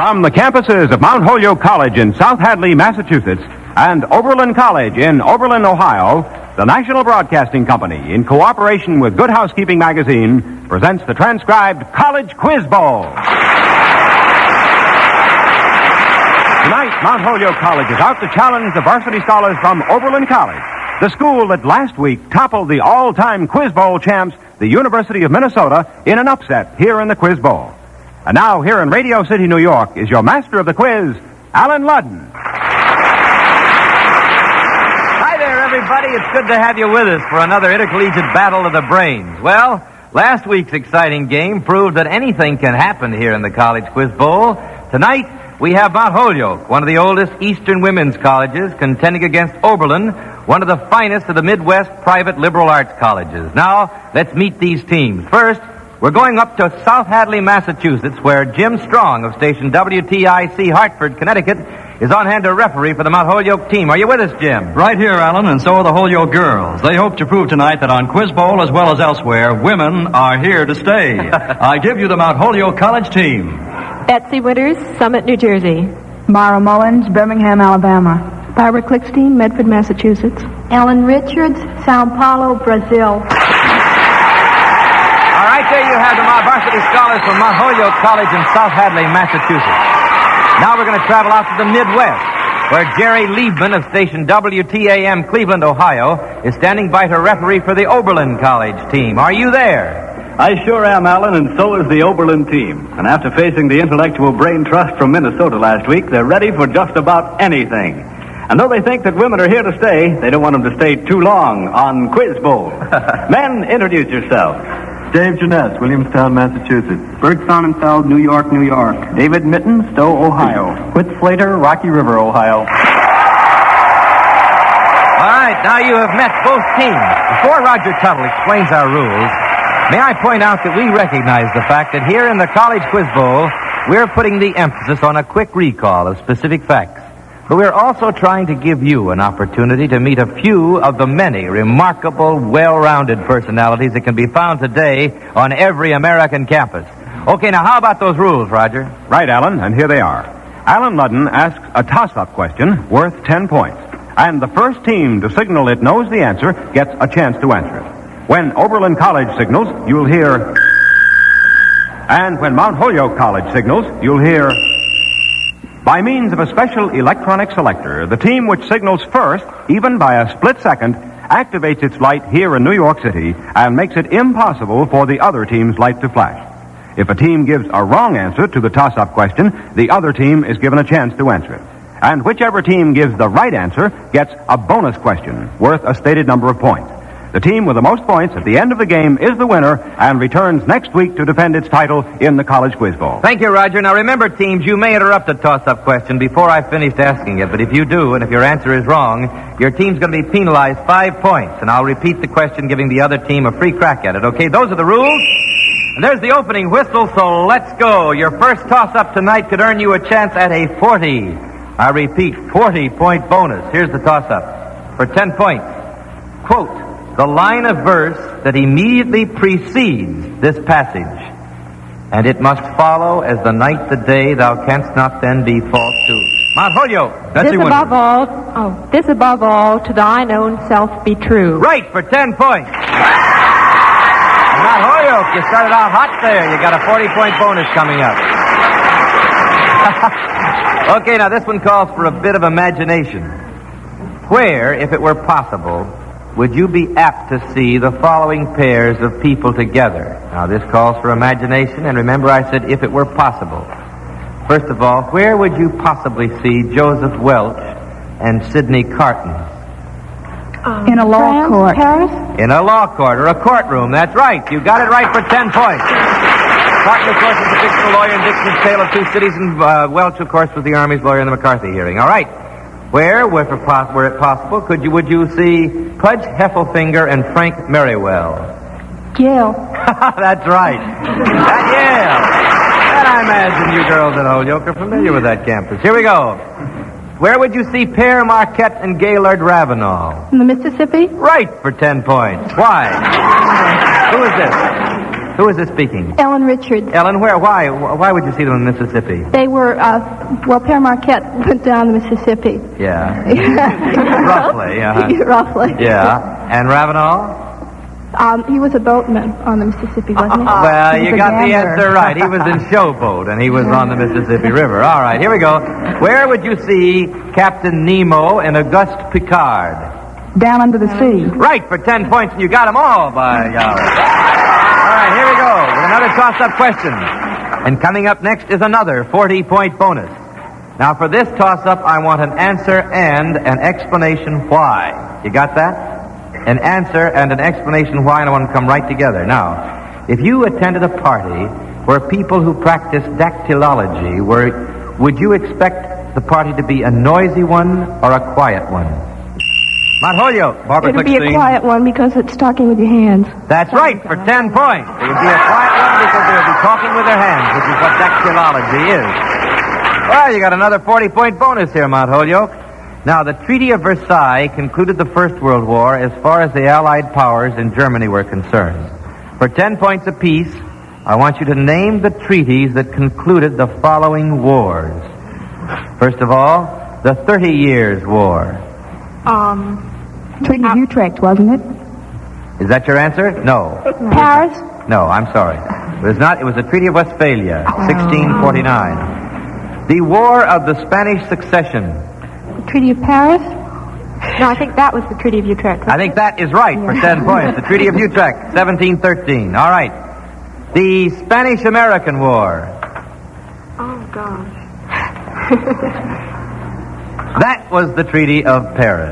From the campuses of Mount Holyoke College in South Hadley, Massachusetts, and Oberlin College in Oberlin, Ohio, the National Broadcasting Company, in cooperation with Good Housekeeping Magazine, presents the transcribed College Quiz Bowl. Tonight, Mount Holyoke College is out to challenge the varsity scholars from Oberlin College, the school that last week toppled the all-time Quiz Bowl champs, the University of Minnesota, in an upset here in the Quiz Bowl. And now, here in Radio City, New York, is your master of the quiz, Alan Ludden. Hi there, everybody. It's good to have you with us for another intercollegiate battle of the brains. Well, last week's exciting game proved that anything can happen here in the College Quiz Bowl. Tonight, we have Mount Holyoke, one of the oldest Eastern women's colleges, contending against Oberlin, one of the finest of the Midwest private liberal arts colleges. Now, let's meet these teams. First, we're going up to South Hadley, Massachusetts, where Jim Strong of station WTIC Hartford, Connecticut, is on hand to referee for the Mount Holyoke team. Are you with us, Jim? Right here, Alan, and so are the Holyoke girls. They hope to prove tonight that on Quiz Bowl as well as elsewhere, women are here to stay. I give you the Mount Holyoke College team. Betsy Witters, Summit, New Jersey. Mara Mullins, Birmingham, Alabama. Barbara Klickstein, Medford, Massachusetts. Ellen Richards, Sao Paulo, Brazil. Right there you have the varsity scholars from Mount Holyoke College in South Hadley, Massachusetts. Now we're going to travel out to the Midwest, where Jerry Liebman of station WTAM Cleveland, Ohio, is standing by to referee for the Oberlin College team. Are you there? I sure am, Alan, and so is the Oberlin team. And after facing the intellectual brain trust from Minnesota last week, they're ready for just about anything. And though they think that women are here to stay, they don't want them to stay too long on Quiz Bowl. Men, introduce yourselves. Dave Jeunesse, Williamstown, Massachusetts. Bert Sonnenfeld, New York, New York. David Mitten, Stowe, Ohio. Whit Slater, Rocky River, Ohio. All right, now you have met both teams. Before Roger Tuttle explains our rules, may I point out that we recognize the fact that here in the College Quiz Bowl, we're putting the emphasis on a quick recall of specific facts. But we're also trying to give you an opportunity to meet a few of the many remarkable, well-rounded personalities that can be found today on every American campus. Okay, now how about those rules, Roger? Right, Alan, and here they are. Alan Ludden asks a toss-up question worth 10 points. And the first team to signal it knows the answer gets a chance to answer it. When Oberlin College signals, you'll hear... And when Mount Holyoke College signals, you'll hear... By means of a special electronic selector, the team which signals first, even by a split second, activates its light here in New York City and makes it impossible for the other team's light to flash. If a team gives a wrong answer to the toss-up question, the other team is given a chance to answer it. And whichever team gives the right answer gets a bonus question worth a stated number of points. The team with the most points at the end of the game is the winner and returns next week to defend its title in the College Quiz Bowl. Thank you, Roger. Now remember, teams, you may interrupt a toss-up question before I've finished asking it, but if you do, and if your answer is wrong, your team's going to be penalized 5 points, and I'll repeat the question, giving the other team a free crack at it. Okay, those are the rules. And there's the opening whistle, so let's go. Your first toss-up tonight could earn you a chance at a 40. I repeat, 40-point bonus. Here's the toss-up. For 10 points, quote, the line of verse that immediately precedes this passage, and it must follow as the night the day thou canst not then be false to. Mount Holyoke. This above all, to thine own self be true. Right, for 10 points. Mount Holyoke, you started out hot there. You got a 40-point bonus coming up. Okay, now this one calls for a bit of imagination. Where, if it were possible, would you be apt to see the following pairs of people together? Now, this calls for imagination, and remember I said if it were possible. First of all, where would you possibly see Joseph Welch and Sidney Carton? In a law court. Paris? In a law court, or a courtroom. That's right. You got it right for 10 points. Carton, of course, is the fictional lawyer in Dixon's Tale of Two Cities, and Welch, of course, was the Army's lawyer in the McCarthy hearing. All right. Where, were it possible, would you see Pudge Heffelfinger and Frank Merriwell? Yale. That's right. At Yale. And I imagine you girls at Holyoke are familiar with that campus. Here we go. Where would you see Per Marquette and Gaylord Ravenel? In the Mississippi? Right, for 10 points. Why? Who is this? Who is this speaking? Ellen Richards. Ellen, where? Why? Why would you see them in Mississippi? They were, Pere Marquette went down the Mississippi. Yeah. Roughly, Roughly. Yeah. And Ravenel? He was a boatman on the Mississippi, wasn't he? Well, you got the answer right. He was in Showboat, and he was on the Mississippi River. All right, here we go. Where would you see Captain Nemo and Auguste Picard? Down under the sea. Right, for 10 points, and you got them all, by golly. All right, here we go with another toss-up question. And coming up next is another 40-point bonus. Now, for this toss-up, I want an answer and an explanation why. You got that? An answer and an explanation why, and I want them to come right together. Now, if you attended a party where people who practice dactylology would you expect the party to be a noisy one or a quiet one? Monholio. Barbara It'll be a Clickstein. quiet one because it's talking with your hands. That's right, for 10 points. It would be a quiet one because they would be talking with their hands, which is what dactylology is. Well, you got another 40-point bonus here, Mount Holyoke. Now, the Treaty of Versailles concluded the First World War as far as the Allied powers in Germany were concerned. For 10 points apiece, I want you to name the treaties that concluded the following wars. First of all, the 30 Years' War. Treaty of Utrecht, wasn't it? Is that your answer? No. Paris? No, I'm sorry. It was not. It was the Treaty of Westphalia, 1649. The War of the Spanish Succession. The Treaty of Paris? No, I think that was the Treaty of Utrecht. I think that is right for 10 points. The Treaty of Utrecht, 1713. All right. The Spanish-American War. Oh, gosh. That was the Treaty of Paris.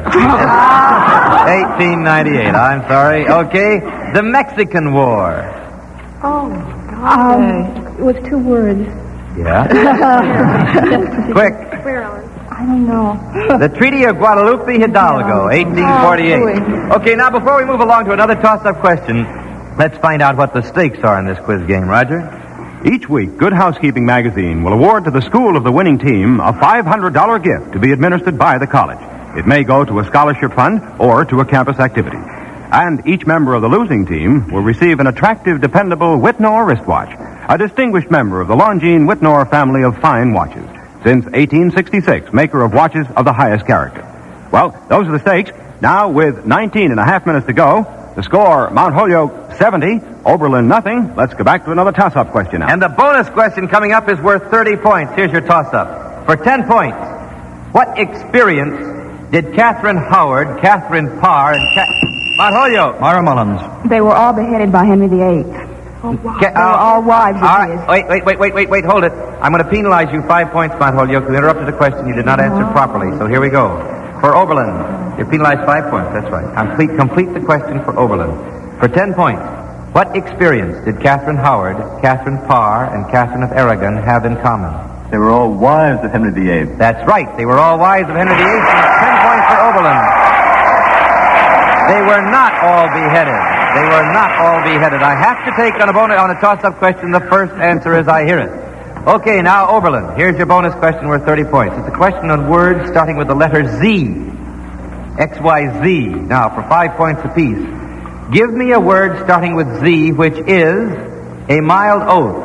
1898. I'm sorry. Okay. The Mexican War. Oh, God. It was 2 words. Yeah. Quick. Where, Ellen? I don't know. The Treaty of Guadalupe Hidalgo, 1848. Okay, now before we move along to another toss-up question, let's find out what the stakes are in this quiz game, Roger. Each week, Good Housekeeping magazine will award to the school of the winning team a $500 gift to be administered by the college. It may go to a scholarship fund or to a campus activity. And each member of the losing team will receive an attractive, dependable Whitnor wristwatch, a distinguished member of the Longines Whitnor family of fine watches. Since 1866, maker of watches of the highest character. Well, those are the stakes. Now, with 19 and a half minutes to go, the score, Mount Holyoke 70, Oberlin nothing. Let's go back to another toss-up question now. And the bonus question coming up is worth 30 points. Here's your toss-up. For 10 points, what experience did Catherine Howard, Catherine Parr, and Mount Holyoke? Myra Mullins. They were all beheaded by Henry VIII. Oh, wow. They were all wives of his. Wait, hold it. I'm going to penalize you 5 points, Mount Holyoke. You interrupted a question you did not answer properly, so here we go. For Oberlin, you're penalized 5 points, that's right. Complete the question for Oberlin. For 10 points, what experience did Catherine Howard, Catherine Parr, and Catherine of Aragon have in common? They were all wives of Henry VIII. That's right. They were all wives of Henry VIII. 10 points for Oberlin. They were not all beheaded. They were not all beheaded. I have to take on a toss-up question the first answer as I hear it. Okay, now, Oberlin, here's your bonus question worth 30 points. It's a question on words starting with the letter Z. X-Y-Z. Now, for 5 points apiece. Give me a word starting with Z, which is a mild oath.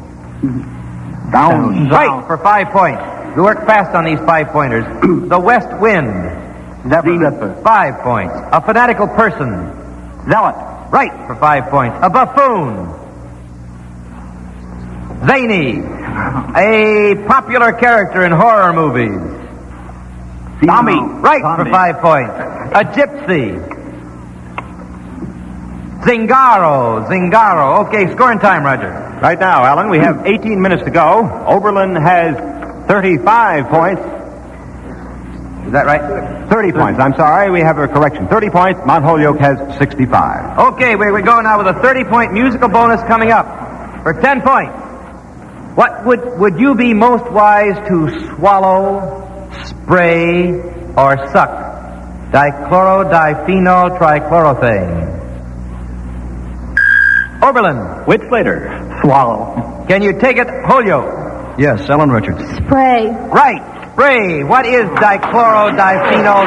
Down. Right, for 5 points. We work fast on these 5-pointers. The west wind. Zephyr. 5 points. A fanatical person. Zealot. Right, for 5 points. A buffoon. Zany. A popular character in horror movies. Zombie. Right, for 5 points. A gypsy. Zingaro. Okay, scoring time, Roger. Right now, Alan, we have 18 minutes to go. Oberlin has 35 points. Is that right? 30 points. I'm sorry, we have a correction. 30 points. Mount Holyoke has 65. Okay, we go now with a 30-point musical bonus coming up. For 10 points. What would you be most wise to swallow, spray, or suck? Dichlorodiphenyl trichloroethane. Oberlin. Witch-Slater. Swallow. Can you take it, Holyoke? Yes, Ellen Richards. Spray. Right. Spray. What is dichlorodiphenyl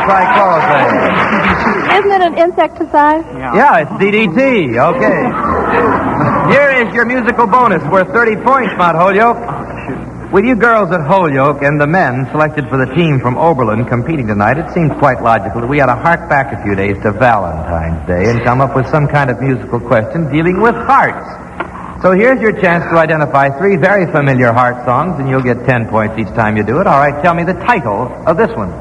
trichloroethane? Isn't it an insecticide? Yeah, it's DDT. Okay. Here is your musical bonus worth 30 points, Mount Holyoke. With you girls at Holyoke and the men selected for the team from Oberlin competing tonight, it seemed quite logical that we ought to hark back a few days to Valentine's Day and come up with some kind of musical question dealing with hearts. So here's your chance to identify 3 very familiar heart songs, and you'll get 10 points each time you do it. All right, tell me the title of this one.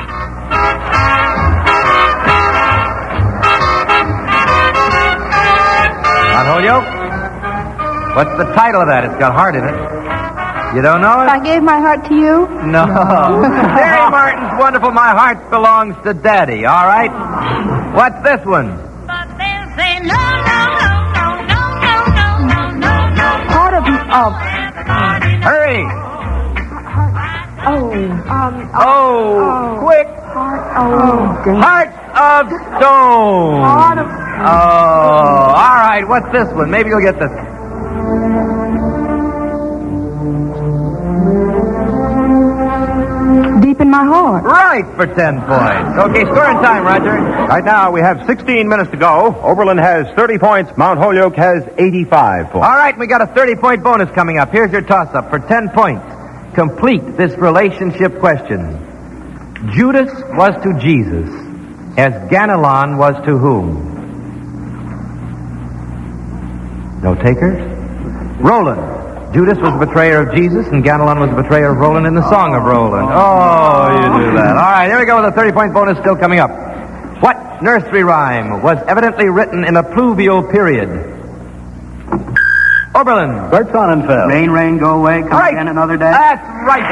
Mount Holyoke? What's the title of that? It's got heart in it. You don't know it? I gave my heart to you. No. Mary Martin's Wonderful My Heart Belongs to Daddy, all right? What's this one? Heart of... Hurry! Quick! Heart of Stone! All right, what's this one? Maybe you'll get this. Deep in my heart. Right for 10 points. Okay, scoring time, Roger. Right now, we have 16 minutes to go. Oberlin has 30 points. Mount Holyoke has 85 points. All right, we got a 30-point bonus coming up. Here's your toss-up for 10 points. Complete this relationship question. Judas was to Jesus as Ganelon was to whom? No takers? Roland. Judas was a betrayer of Jesus, and Ganelon was a betrayer of Roland in the Song of Roland. Oh, you do that. All right, here we go with a 30-point bonus still coming up. What nursery rhyme was evidently written in a pluvial period? Oberlin. Bert Sonnenfeld. Rain, rain, go away. Come again another day. That's right.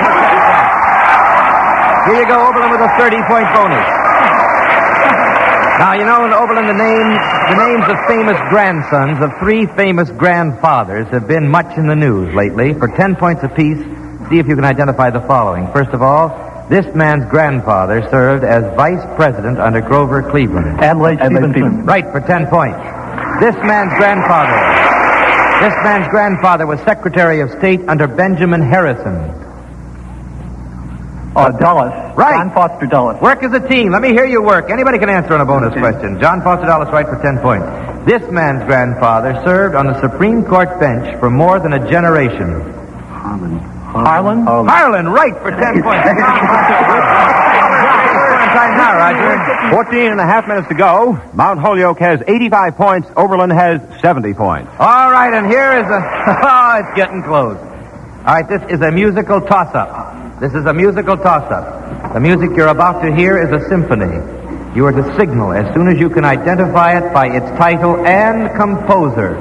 Here you go, Oberlin, with a 30-point bonus. Now, you know, in Oberlin, the names of famous grandsons of 3 famous grandfathers have been much in the news lately. For 10 points apiece, see if you can identify the following. First of all, this man's grandfather served as vice president under Grover Cleveland. Adlai Stevenson. Right, for 10 points. This man's grandfather was Secretary of State under Benjamin Harrison. Dulles. Right. John Foster Dulles. Work as a team. Let me hear you work. Anybody can answer on a bonus question. John Foster Dulles, right, for 10 points. This man's grandfather served on the Supreme Court bench for more than a generation. Harlan. Harlan, right, for 10 points. Time now, Roger. 14 and a half minutes to go. Mount Holyoke has 85 points. Oberlin has 70 points. All right, and here is a... Oh, it's getting close. All right, this is a musical toss-up. This is a musical toss-up. The music you're about to hear is a symphony. You are to signal as soon as you can identify it by its title and composer.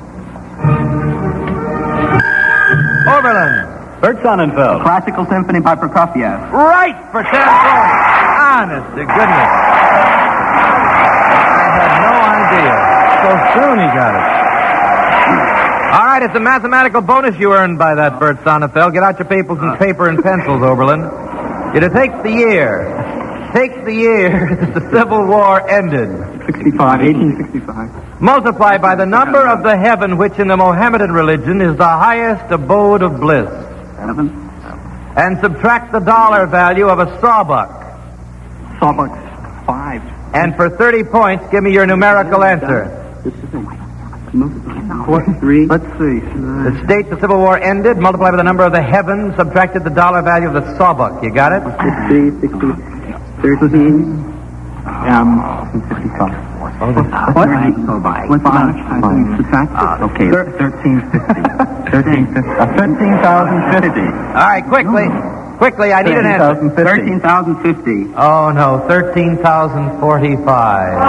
Oberlin. Bert Sonnenfeld. Classical Symphony by Prokofiev. Right for 10 points. Honest to goodness. I had no idea. So soon he got it. All right, it's a mathematical bonus you earned by that, Bert Sonnenfeld. Get out your paper and pencils, Oberlin. You're to take the year that the Civil War ended. 1865. Multiply by the number of the heaven which in the Mohammedan religion is the highest abode of bliss. 7. And subtract the dollar value of a sawbuck. Sawbuck. 5. And for 30 points, give me your numerical answer. 3. Let's see. The state the Civil War ended, multiply by the number of the heaven, subtracted the dollar value of the sawbuck. You got it? 13. 55. What's that? Subtract? Okay. 1350. 13,050. All right, quickly, I need an answer. 13,050. Oh, no, 13,045.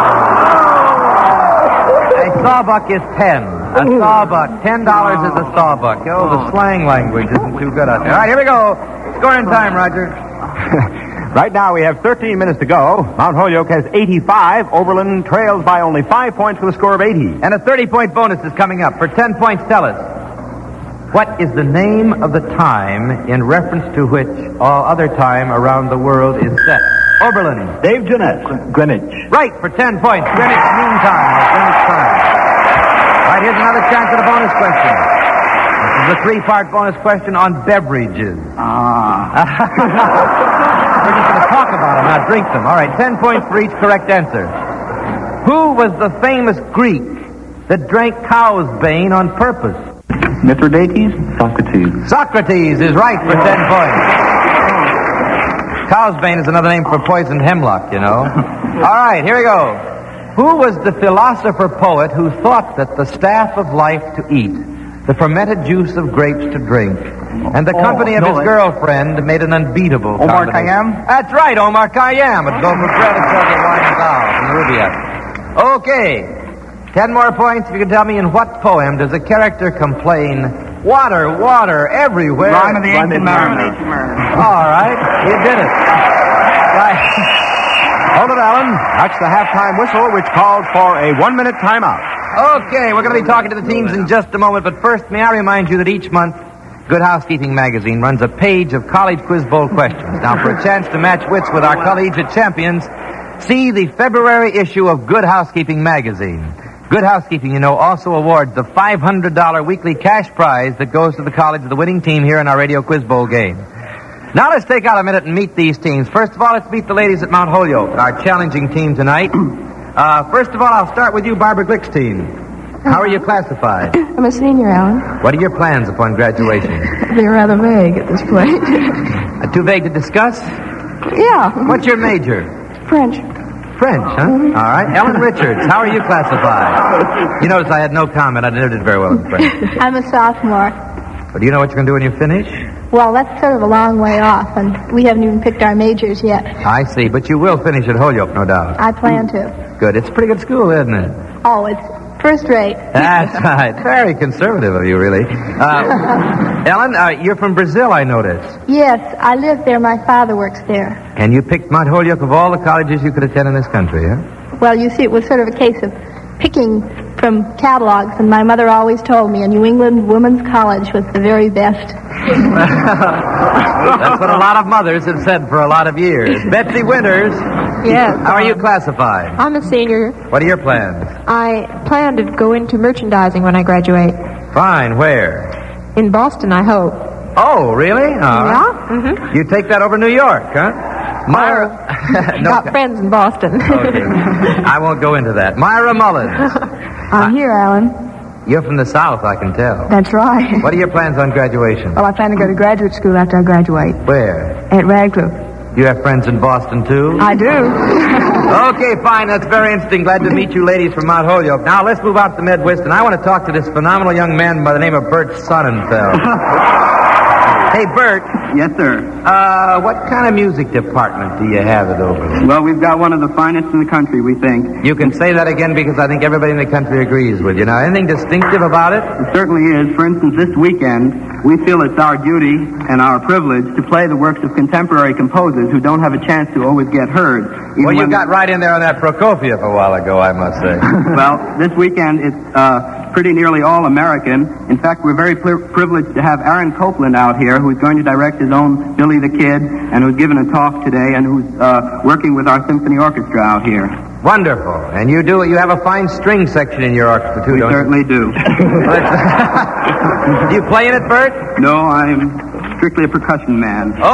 A sawbuck is 10. A sawbuck. $10 is a sawbuck. Oh, the slang language isn't too good out there. All right, here we go. Scoring time, Roger. Right now, we have 13 minutes to go. Mount Holyoke has 85. Oberlin trails by only 5 points with a score of 80. And a 30-point bonus is coming up. For 10 points, tell us. What is the name of the time in reference to which all other time around the world is set? Oberlin. Dave Jeanette. Greenwich. Right, for 10 points. Greenwich Mean Time or Greenwich Time. All right, here's another chance at a bonus question. This is a 3-part bonus question on beverages. We're just going to talk about them, not drink them. All right, 10 points for each correct answer. Who was the famous Greek that drank cow's bane on purpose? Mithridates? Socrates. Socrates is right for 10 points. Cow's bane is another name for poisoned hemlock, you know. All right, here we go. Who was the philosopher poet who thought that the staff of life to eat, the fermented juice of grapes to drink, and the company of his girlfriend made an unbeatable Omar combination? Khayyam? That's right, Omar Khayyam. It'd go for bread instead of wine and vowel from the Rubaiyat. Okay. 10 more points if you can tell me in what poem does a character complain, water, water, everywhere. Rhyme of the Ancient Mariner. All right, you did it. Right. Hold it, Alan. That's the halftime whistle, which called for a 1-minute timeout. Okay, we're going to be talking to the teams in just a moment, but first, may I remind you that each month, Good Housekeeping magazine runs a page of college quiz bowl questions. Now, for a chance to match wits with our collegiate champions, see the February issue of Good Housekeeping magazine. Good Housekeeping, you know, also awards the $500 weekly cash prize that goes to the college of the winning team here in our radio quiz bowl game. Now let's take out a minute and meet these teams. First of all, let's meet the ladies at Mount Holyoke, our challenging team tonight. First of all, I'll start with you, Barbara Glick's team. How are you classified? I'm a senior, Alan. What are your plans upon graduation? They're rather vague at this point. Too vague to discuss? Yeah. What's your major? French. French, huh? All right. Ellen Richards, how are you classified? You notice I had no comment. I never did very well in French. I'm a sophomore. But do you know what you're going to do when you finish? Well, that's sort of a long way off, and we haven't even picked our majors yet. I see, but you will finish at Holyoke, no doubt. I plan to. Good. It's a pretty good school, isn't it? Oh, it's first rate. That's right. Very conservative of you, really. Ellen, you're from Brazil, I notice. Yes, I live there. My father works there. And you picked Mount Holyoke of all the colleges you could attend in this country, huh? Well, you see, it was sort of a case of picking from catalogs, and my mother always told me a New England Women's College was the very best. That's what a lot of mothers have said for a lot of years. Betsy Winters. Yes. How are you classified? I'm a senior. What are your plans? I plan to go into merchandising when I graduate. Fine. Where? In Boston, I hope. Oh, really? All right. Yeah? Mm-hmm. You take that over New York, huh? Myra. Got friends in Boston. Okay. I won't go into that. Myra Mullins. I'm here, Alan. You're from the South, I can tell. That's right. What are your plans on graduation? Well, I plan to go to graduate school after I graduate. Where? At Radcliffe. You have friends in Boston, too? I do. Okay, fine. That's very interesting. Glad to meet you ladies from Mount Holyoke. Now, let's move out to Midwest, and I want to talk to this phenomenal young man by the name of Bert Sonnenfeld. Hey, Bert. Yes, sir. What kind of music department do you have at Oberlin? Well, we've got one of the finest in the country, we think. You can say that again because I think everybody in the country agrees with you. Now, anything distinctive about it? It certainly is. For instance, this weekend, we feel it's our duty and our privilege to play the works of contemporary composers who don't have a chance to always get heard. Well, you got right in there on that Prokofiev a while ago, I must say. Well, this weekend it's pretty nearly all American. In fact, we're very privileged to have Aaron Copland out here, who's going to direct his own Billy the Kid, and who's given a talk today, and who's working with our symphony orchestra out here. Wonderful. And you have a fine string section in your orchestra, too, We don't certainly do. Do you play in it, Bert? No, I'm strictly a percussion man. Okay.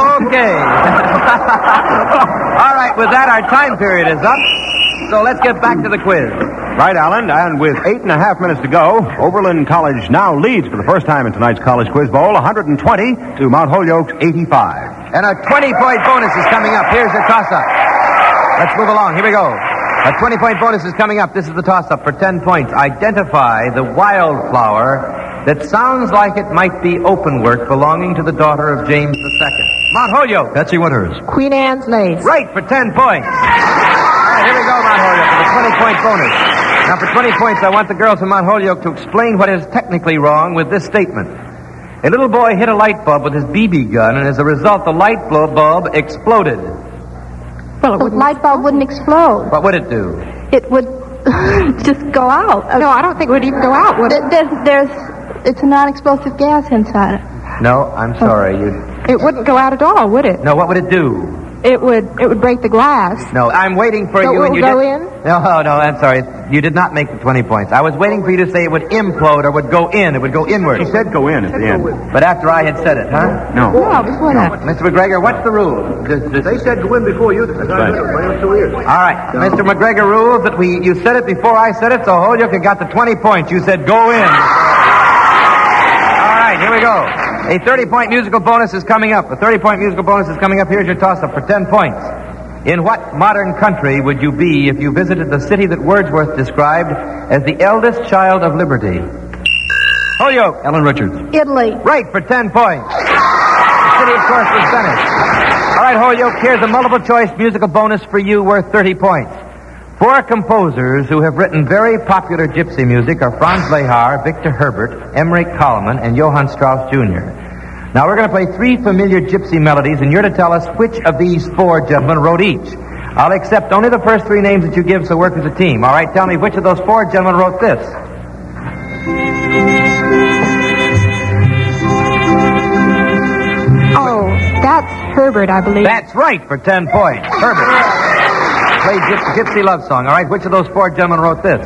All right, with that, our time period is up. So let's get back to the quiz. Right, Alan, and with 8.5 minutes to go, Oberlin College now leads for the first time in tonight's College Quiz Bowl, 120 to Mount Holyoke's 85. And a 20-point bonus is coming up. Here's the toss-up. Let's move along. Here we go. A 20-point bonus is coming up. This is the toss-up for 10 points. Identify the wildflower that sounds like it might be open work belonging to the daughter of James II. Mount Holyoke. Betsy Winters. Queen Anne's lace. Right, for 10 points. All right, here we go, Mount Holyoke, for the 20-point bonus. Now, for 20 points, I want the girls from Mount Holyoke to explain what is technically wrong with this statement. A little boy hit a light bulb with his BB gun, and as a result, the light bulb exploded. Well, The light bulb wouldn't explode. What would it do? It would just go out. No, I don't think it would even go out, would it? It's a non-explosive gas inside it. No, I'm sorry. It wouldn't go out at all, would it? No, what would it do? it would break the glass. No, I'm waiting for So you. it And you will go did... in? No, I'm sorry. You did not make the 20 points. I was waiting for you to say it would implode or would go in. It would go inward. He said go in at the end. But after I had said it, huh? No. No, before that. Mr. McGregor, what's the rule? They said go in before you. That's right. All right. Mr. McGregor rules that you said it before I said it, so Holyoke got the 20 points. You said go in. All right, here we go. A 30-point musical bonus is coming up. A 30-point musical bonus is coming up. Here's your toss-up for 10 points. In what modern country would you be if you visited the city that Wordsworth described as the eldest child of liberty? Holyoke. Ellen Richards. Italy. Right, for 10 points. The city, of course, was Venice. All right, Holyoke, here's a multiple-choice musical bonus for you worth 30 points. 4 composers who have written very popular gypsy music are Franz Lehar, Victor Herbert, Emmerich Kallman, and Johann Strauss Jr. Now, we're going to play 3 familiar gypsy melodies, and you're to tell us which of these 4 gentlemen wrote each. I'll accept only the first 3 names that you give, so work as a team. All right, tell me which of those 4 gentlemen wrote this. Oh, that's Herbert, I believe. That's right, for 10 points. Herbert. Play gypsy love song. All right, which of those 4 gentlemen wrote this?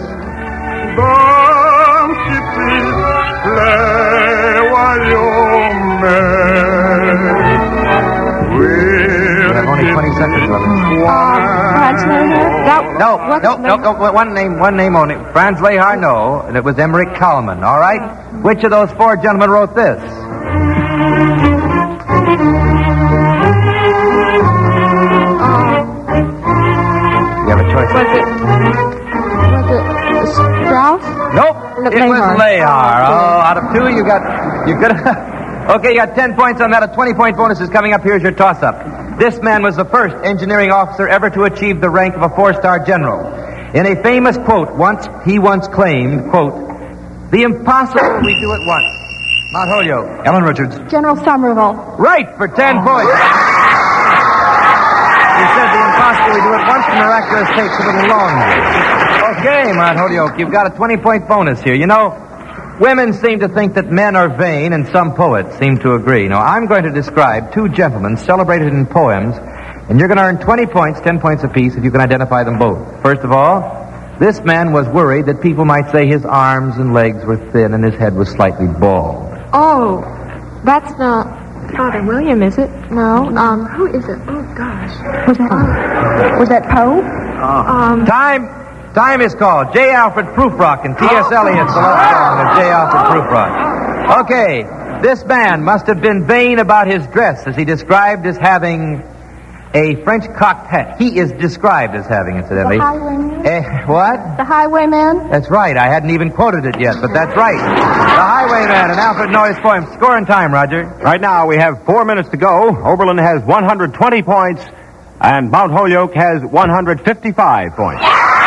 You have only 20 seconds left. Franz Lehar? No. One name only. Franz Lehar, no. And it was Emmerich Kallman. All right? Which of those 4 gentlemen wrote this? You have a choice. Was it Strauss? Nope. It was Lehar. Lehar. Oh, out of 2, you got... Okay, you got 10 points on that. A 20-point bonus is coming up. Here's your toss-up. This man was the first engineering officer ever to achieve the rank of a 4-star general. In a famous quote, he once claimed, quote, "The impossible we do at once." Mount Holyoke. Ellen Richards. General Somerville. Right, for 10 points. He said the impossible we do at once, the miraculous takes a little longer. Okay, Mount Holyoke, you've got a 20-point bonus here. You know, women seem to think that men are vain, and some poets seem to agree. Now, I'm going to describe 2 gentlemen celebrated in poems, and you're going to earn 20 points, 10 points apiece, if you can identify them both. First of all, this man was worried that people might say his arms and legs were thin and his head was slightly bald. Oh, that's not Father William, is it? No. Who is it? Oh, gosh. Was that Poe? Time is called. J. Alfred Prufrock and T.S. Eliot's The Love Song of J. Alfred Prufrock. Okay, this man must have been vain about his dress, as he described as having a French cocked hat. He is described as having, incidentally. The Highwayman? What? The Highwayman? That's right. I hadn't even quoted it yet, but that's right. The Highwayman and Alfred Noyes poem. Score in time, Roger. Right now, we have 4 minutes to go. Oberlin has 120 points, and Mount Holyoke has 155 points.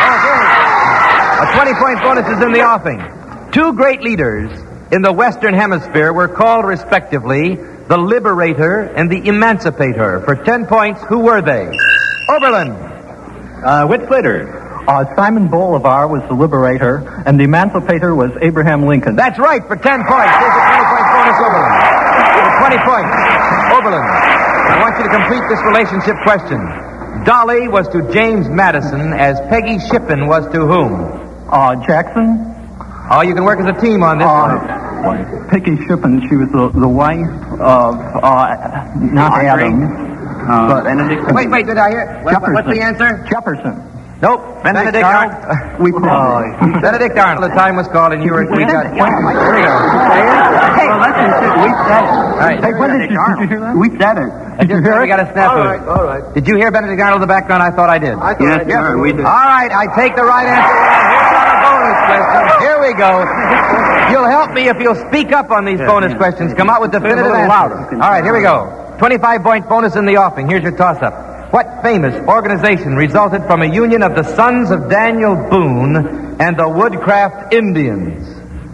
A 20-point bonus is in the offing. 2 great leaders in the Western Hemisphere were called, respectively, the Liberator and the Emancipator. For 10 points, who were they? Oberlin. Whit Slater. Simon Bolivar was the liberator, and the emancipator was Abraham Lincoln. That's right, for 10 points. Here's a 20-point bonus, Oberlin. For 20 points. Oberlin, I want you to complete this relationship question. Dolly was to James Madison as Peggy Shippen was to whom? Jackson? Oh, you can work as a team on this one. Peggy Shippen, she was the wife of, not Adam. Benedict. Wait, did I hear? What's the answer? Jefferson. Nope. Benedict Arnold. Benedict Arnold. The time was called, and we got. Here we go. Hey, well, that's it. We said it. All right. Hey, when did you hear that? We said it. Did you hear it? We got a snafu. All right. Did you hear Benedict Arnold in the background? I thought I did. Yes, sir, we did. All right, I take the right answer. Here's our bonus question. Here we go. You'll help me if you'll speak up on these bonus questions. Come out with definitive answers. All right, here we go. 25-point bonus in the offing. Here's your toss-up. What famous organization resulted from a union of the sons of Daniel Boone and the Woodcraft Indians?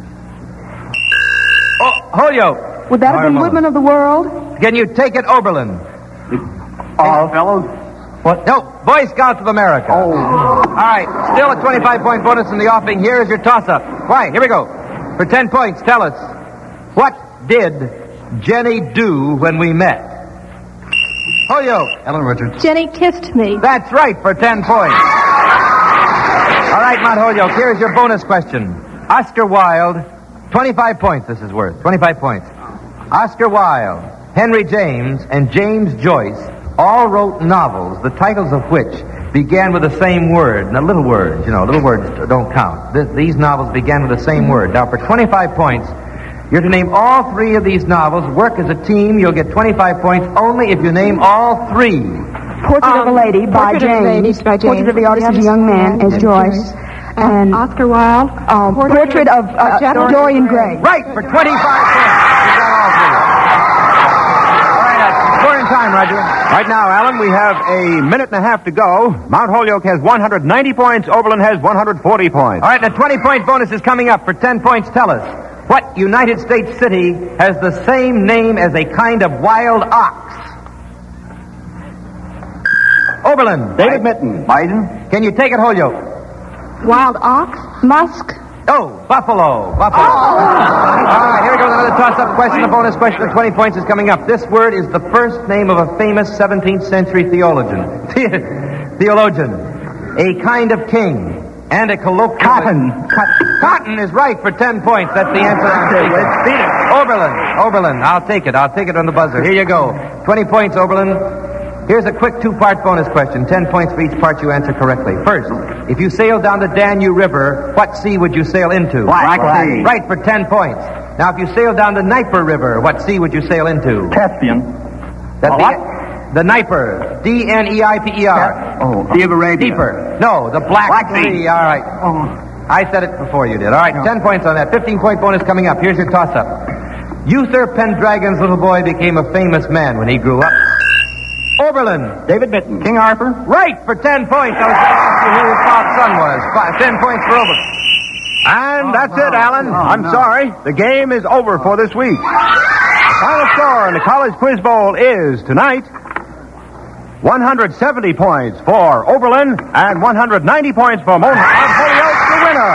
Oh, Holyoke. Would that have been Woodman of the World? Can you take it, Oberlin? Fellows. What? No, Boy Scouts of America. Oh. All right, still a 25-point bonus in the offing. Here is your toss-up. Right, here we go. For 10 points, tell us, what did Jenny do when we met? Holyoke. Ellen Richards. Jenny kissed me. That's right, for 10 points. All right, Mount Holyoke, here's your bonus question. Oscar Wilde, 25 points this is worth. 25 points. Oscar Wilde, Henry James, and James Joyce all wrote novels, the titles of which began with the same word. Now, little words don't count. These novels began with the same word. Now, for 25 points, you're to name all three of these novels, work as a team. You'll get 25 points only if you name all three. Portrait of a Lady by Portrait of a Lady James. by James. Portrait of the Artist as a Young Man as Joyce. And Oscar Wilde. Portrait of Dorian Gray. Right, for 25 points. You got all three. All right, scoring time, Roger. Right now, Alan, we have a minute and a half to go. Mount Holyoke has 190 points. Oberlin has 140 points. All right, the 20-point bonus is coming up. For 10 points, tell us. What United States city has the same name as a kind of wild ox? Oberlin. David Mitten. Biden. Can you take it, Holyoke? Wild ox. Musk. Oh, Buffalo. All right, here goes another toss-up question. The bonus question of 20 points is coming up. This word is the first name of a famous 17th century theologian. A kind of king. And a colloquial... Cotton is right for 10 points. That's the answer. Oberlin. I'll take it on the buzzer. Here you go. 20 points, Oberlin. Here's a quick two-part bonus question. 10 points for each part you answer correctly. First, if you sailed down the Danube River, what sea would you sail into? Black Sea. Right, for 10 points. Now, if you sailed down the Dnieper River, what sea would you sail into? Caspian. The Dnieper. D-N-E-I-P-E-R. Sea of Arabia. Deeper. No, the Black Sea. All right. I said it before you did. All right, 10 points on that. 15-point bonus coming up. Here's your toss-up. Uther Pendragon's little boy became a famous man when he grew up. Oberlin. David Mitten. King Arthur. Right, for 10 points. I was going to ask you who his son was. 10 points for Oberlin. And that's it, Alan. I'm sorry. The game is over for this week. The final score in the College Quiz Bowl is, tonight, 170 points for Oberlin and 190 points for Mount Holyoke, the winner.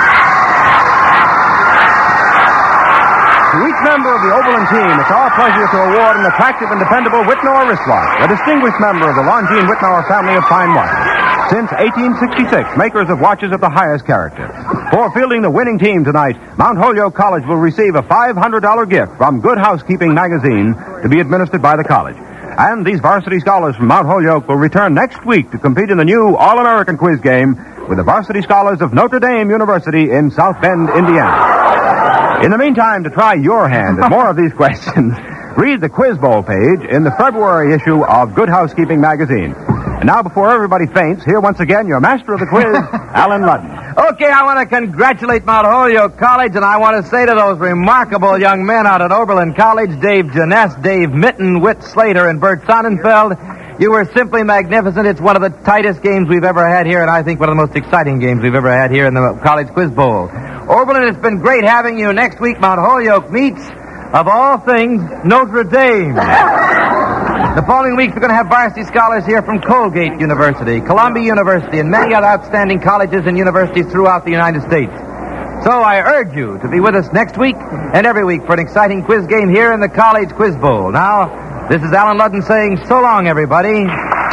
To each member of the Oberlin team, it's our pleasure to award an attractive and dependable Whitnauer wristwatch, a distinguished member of the Longines Whitnauer family of fine watches. Since 1866, makers of watches of the highest character. For fielding the winning team tonight, Mount Holyoke College will receive a $500 gift from Good Housekeeping magazine to be administered by the college. And these varsity scholars from Mount Holyoke will return next week to compete in the new All-American Quiz game with the varsity scholars of Notre Dame University in South Bend, Indiana. In the meantime, to try your hand at more of these questions, read the Quiz Bowl page in the February issue of Good Housekeeping magazine. And now, before everybody faints, here once again your master of the quiz, Alan Ludden. Okay, I want to congratulate Mount Holyoke College, and I want to say to those remarkable young men out at Oberlin College, Dave Janess, Dave Mitten, Whit Slater, and Bert Sonnenfeld, you were simply magnificent. It's one of the tightest games we've ever had here, and I think one of the most exciting games we've ever had here in the College Quiz Bowl. Oberlin, it's been great having you. Next week, Mount Holyoke meets, of all things, Notre Dame. The following week, we're going to have varsity scholars here from Colgate University, Columbia University, and many other outstanding colleges and universities throughout the United States. So I urge you to be with us next week and every week for an exciting quiz game here in the College Quiz Bowl. Now, this is Alan Ludden saying so long, everybody.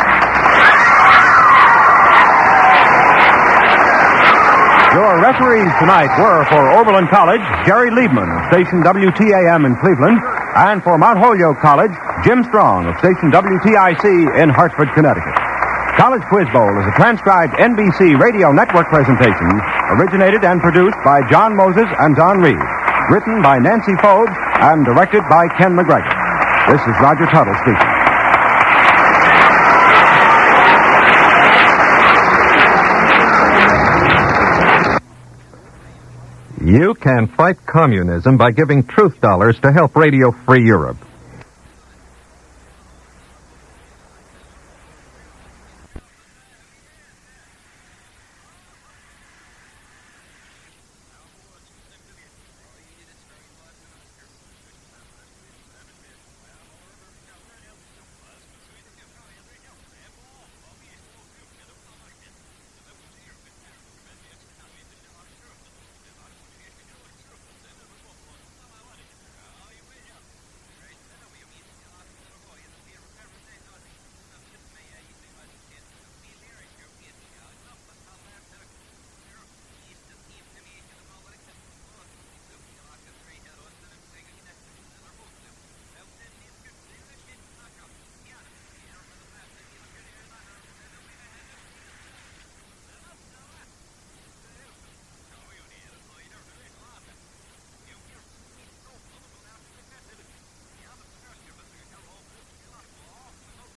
Your referees tonight were for Oberlin College, Jerry Liebman of station WTAM in Cleveland, and for Mount Holyoke College, Jim Strong of station WTIC in Hartford, Connecticut. College Quiz Bowl is a transcribed NBC Radio Network presentation, originated and produced by John Moses and Don Reed, written by Nancy Forbes and directed by Ken McGregor. This is Roger Tuttle speaking. You can fight communism by giving truth dollars to help Radio Free Europe.